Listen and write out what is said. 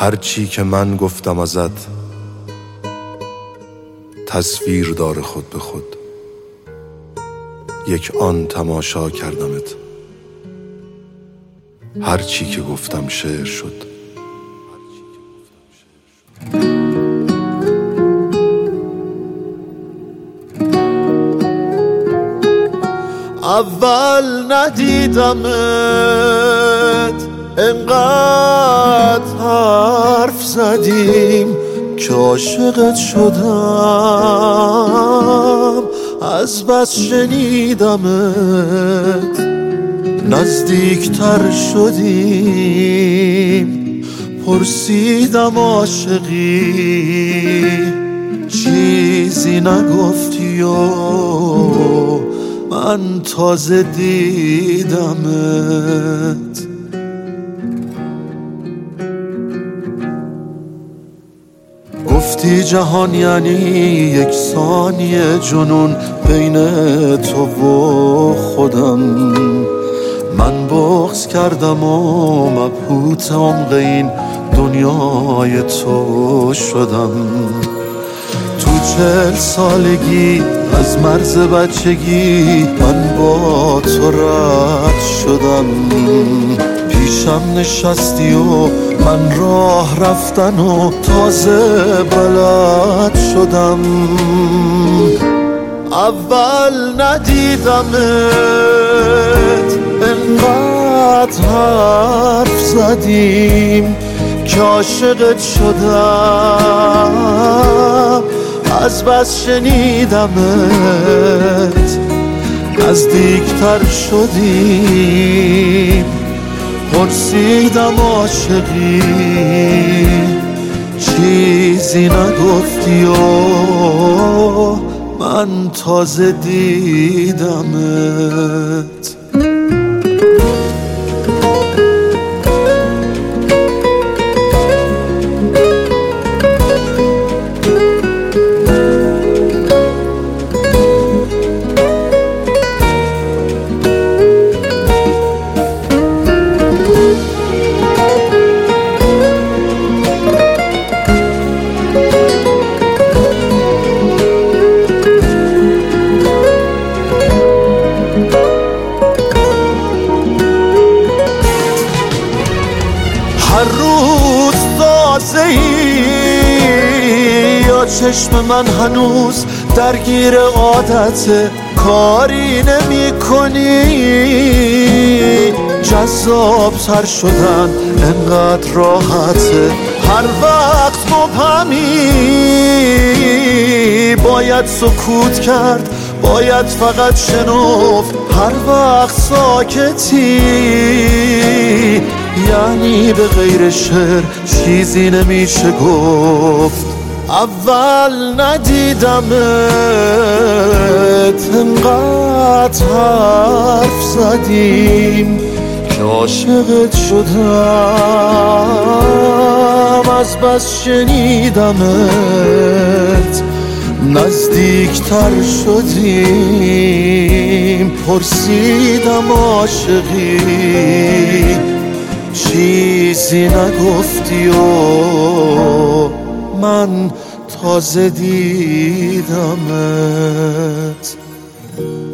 هرچی که من گفتم ازت تصویر داره خود به خود، یک آن تماشا کردمت. هرچی که گفتم شعر شد. اول ندیدمت انقدر حرف زدیم که عاشقت شدم، از بس شنیدمت نزدیکتر شدیم. پرسیدم عاشقی چیزی نگفتی و من تازه دیدمت. گفتی جهان یعنی یک ثانیه جنون بین تو و خودم. من بغض کردم و مبهوت عمق این دنیای تو شدم. تو 40 سالگی از مرز بچگی من با تو رد شدم. پیشم نشستی و من راه رفتن و تازه بلد شدم. اول ندیدمت انقدر حرف زدیم که عاشقت شدم، از بس شنیدمت نزدیکتر شدیم. پرسیدم عاشقی چیزی نگفتی و من تازه دیدمت. هر روز تازه‌ای یا چشم من هنوز درگیر عادت کاری نمی کنی. جذاب تر شدن انقدر راحته، هر وقت مبهمی. باید سکوت کرد، باید فقط شنفت هر وقت ساکتی. یعنی به غیر شعر چیزی نمیشه گفت. اول ندیدمت انقدر حرف زدیم که عاشقت شدم، از بس شنیدمت نزدیکتر شدیم. پرسیدم عاشقی چیزی نگفتی و من تازه دیدمت.